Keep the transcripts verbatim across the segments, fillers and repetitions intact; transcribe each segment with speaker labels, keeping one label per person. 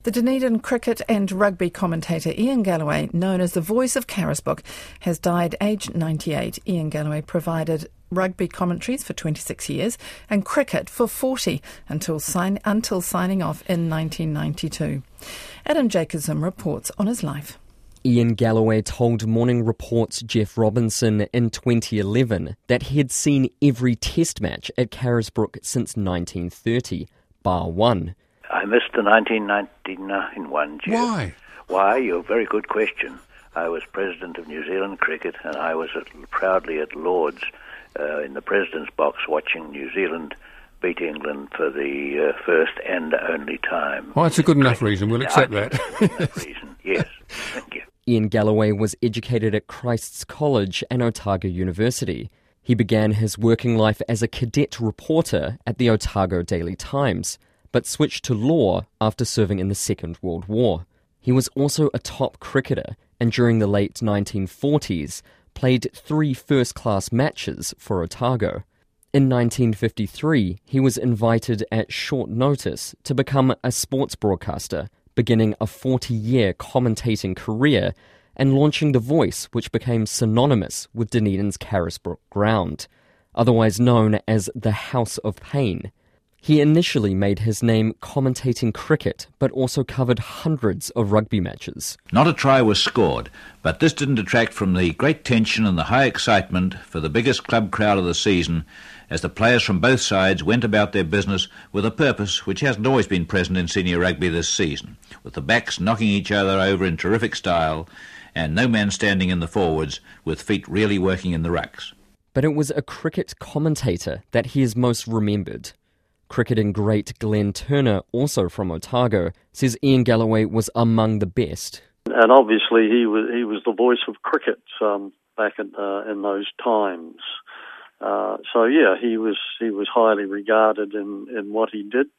Speaker 1: The Dunedin cricket and rugby commentator Ian Galloway, known as the voice of Carisbrook, has died aged ninety-eight. Ian Galloway provided rugby commentaries for twenty-six years and cricket for forty until, sign, until signing off in nineteen ninety-two. Adam Jacobson reports on his life.
Speaker 2: Ian Galloway told Morning Report's Jeff Robinson in twenty eleven that he had seen every test match at Carisbrook since nineteen thirty, bar one.
Speaker 3: I missed the nineteen ninety-nine one, Jeff.
Speaker 4: Why?
Speaker 3: Why? You're a very good question. I was president of New Zealand cricket, and I was at, proudly at Lord's uh, in the president's box watching New Zealand beat England for the uh, first and only time.
Speaker 4: Oh, that's a good enough reason. We'll accept
Speaker 3: I
Speaker 4: that.
Speaker 3: Good enough reason, yes. Thank you.
Speaker 2: Ian Galloway was educated at Christ's College and Otago University. He began his working life as a cadet reporter at the Otago Daily Times, but switched to law after serving in the Second World War. He was also a top cricketer, and during the late nineteen forties, played three first-class matches for Otago. In nineteen fifty-three, he was invited at short notice to become a sports broadcaster, beginning a forty-year commentating career and launching The Voice, which became synonymous with Dunedin's Carisbrook ground, otherwise known as the House of Pain. He initially made his name commentating cricket, but also covered hundreds of rugby matches.
Speaker 5: Not a try was scored, but this didn't detract from the great tension and the high excitement for the biggest club crowd of the season as the players from both sides went about their business with a purpose which hasn't always been present in senior rugby this season, with the backs knocking each other over in terrific style and no man standing in the forwards with feet really working in the rucks.
Speaker 2: But it was a cricket commentator that he is most remembered. Cricketing great Glenn Turner, also from Otago, says Ian Galloway was among the best.
Speaker 6: And obviously he was he was the voice of cricket um, back in, uh, in those times. Uh, so yeah, he was he was highly regarded in, in what he did,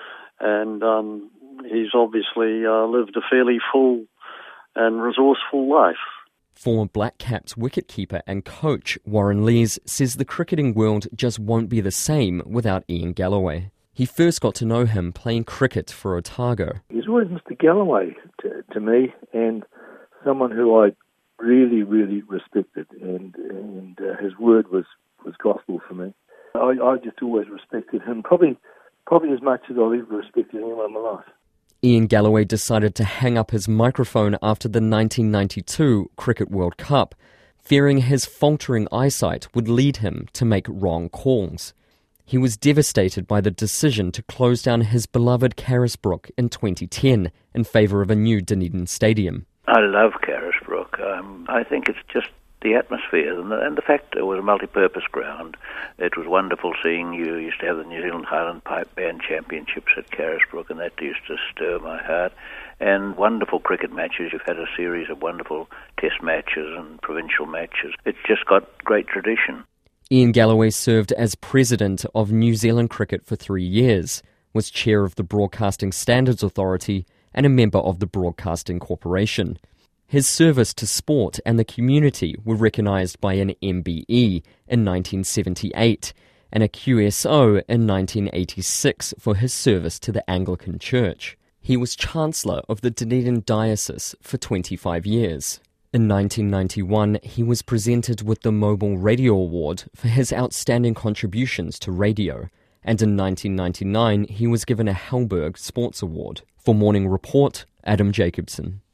Speaker 6: and um, he's obviously uh, lived a fairly full and resourceful life.
Speaker 2: Former Black Caps wicketkeeper and coach Warren Lees says the cricketing world just won't be the same without Ian Galloway. He first got to know him playing cricket for Otago.
Speaker 7: He was always Mister Galloway to, to me, and someone who I really, really respected, and, and uh, his word was, was gospel for me. I, I just always respected him, probably, probably as much as I've ever respected anyone in my life.
Speaker 2: Ian Galloway decided to hang up his microphone after the nineteen ninety-two Cricket World Cup, fearing his faltering eyesight would lead him to make wrong calls. He was devastated by the decision to close down his beloved Carisbrook in twenty ten in favour of a new Dunedin stadium.
Speaker 3: I love Carisbrook. Um, I think it's just the atmosphere and the, and the fact it was a multi-purpose ground. It was wonderful seeing you. Used to have the New Zealand Highland Pipe Band Championships at Carisbrook, and that used to stir my heart. And wonderful cricket matches. You've had a series of wonderful test matches and provincial matches. It's just got great tradition.
Speaker 2: Ian Galloway served as president of New Zealand Cricket for three years, was chair of the Broadcasting Standards Authority and a member of the Broadcasting Corporation. His service to sport and the community were recognised by an M B E in nineteen seventy-eight and a Q S O in nineteen eighty-six for his service to the Anglican Church. He was Chancellor of the Dunedin Diocese for twenty-five years. In nineteen ninety-one, he was presented with the Mobile Radio Award for his outstanding contributions to radio, and in nineteen ninety-nine he was given a Halberg Sports Award. For Morning Report, Adam Jacobson.